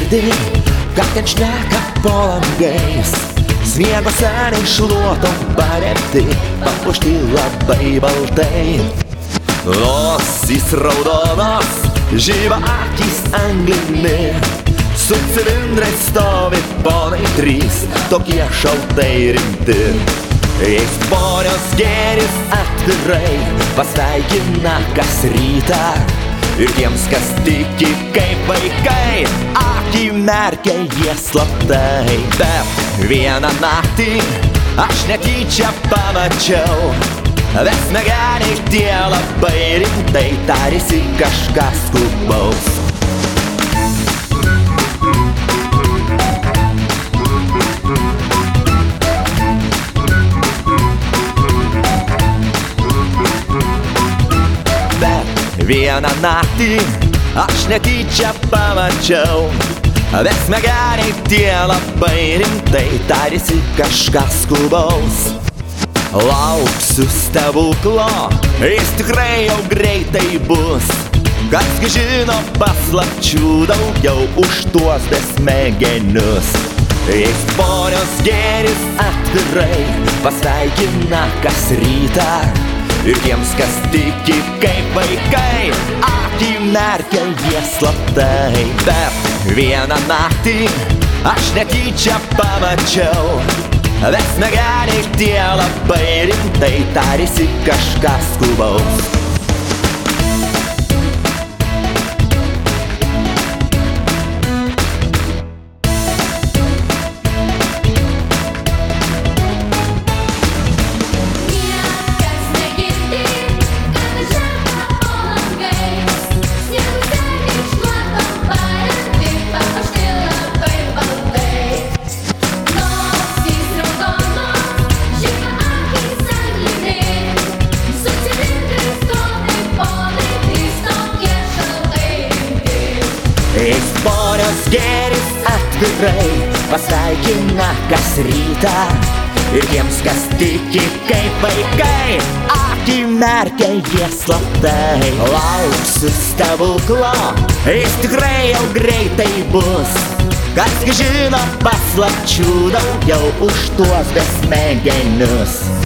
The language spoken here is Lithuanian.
girdi, ką ten šneka po langais. Sniego seniai šluotom paremti, papuošti labai baltai. Nosys raudonos, žiba akys anglimi, su cilindrais stovi ponai trys, tokie šaltai rimti. Jais ponios gėris atvirai pasveikina kas rytą, ir tiems, kas tiki kaip vaikai, akį merkia jie slaptai. Bet vieną naktį aš netyčia pamačiau, besmegeniai tie labai rimtai tarėsi kažką skubaus. Vieną naktį aš netyčia pamačiau, besmegeniai tie labai rimtai tarėsi kažką skubaus. Lauksiu stebuklo, jis tikrai jau greitai bus, kasgi žino paslapčių daugiau už tuos besmegenius. Jis ponios gėris atvirai pasveikina kas rytą, ir tiems, kas tiki kaip vaikai, akį merkia jie slaptai. Bet vieną naktį aš netyčia pamačiau, besmegeniai tie labai rimtai tarėsi kažką skubaus. Jis ponios gėris atvirai pasveikina kas rytą, ir tiems, kas tiki kaip vaikai, akį merkia jie slaptai. Lauksiu stebuklo, jis tikrai jau greitai bus, kasgi žino paslapčių daugiau už tuos besmegenius.